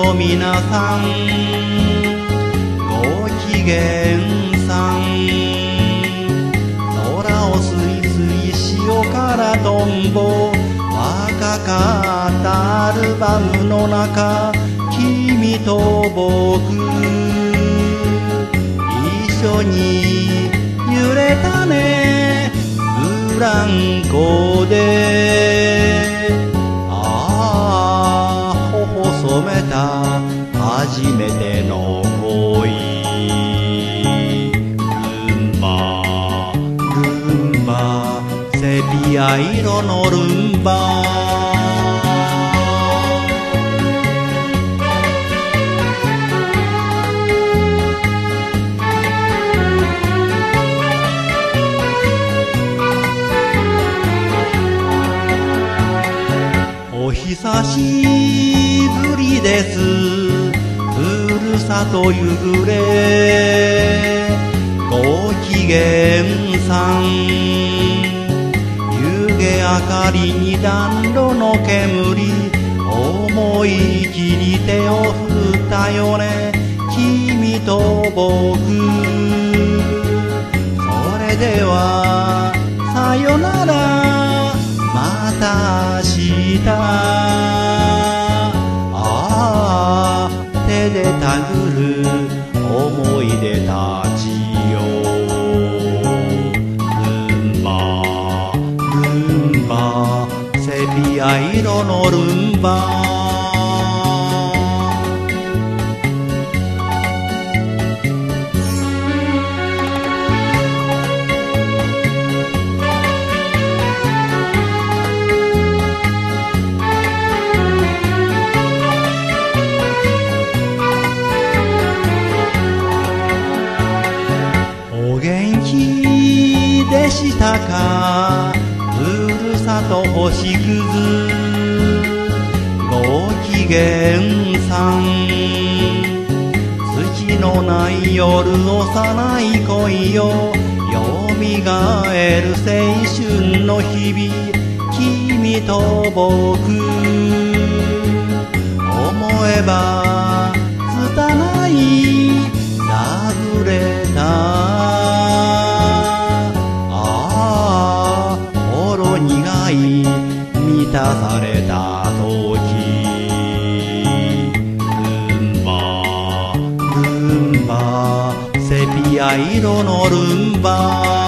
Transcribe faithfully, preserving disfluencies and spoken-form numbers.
よ皆さんごきげんさん。空をすいすい潮からとんぼ、若かったアルバムの中、君と僕一緒に揺れたねブランコで。ああ頬染めた初めての恋。ルンバルンバセピア色のルンバ。お久しぶりです、ふるさと夕暮れ。ごきげんさん。湯気明かりに暖炉の煙、思い切り手を振ったよね君と僕。それではさよならまた明日。ああ手でたぐる思い出たちよ。ルンバルンバセピア色のルンバ。でしたかふるさと星屑。ごきげんさん。土のない夜幼い恋よよみがえる青春の日々。君と僕思えば拙いラブレター。苦い満たされた時。ルンバルンバセピア色のルンバ。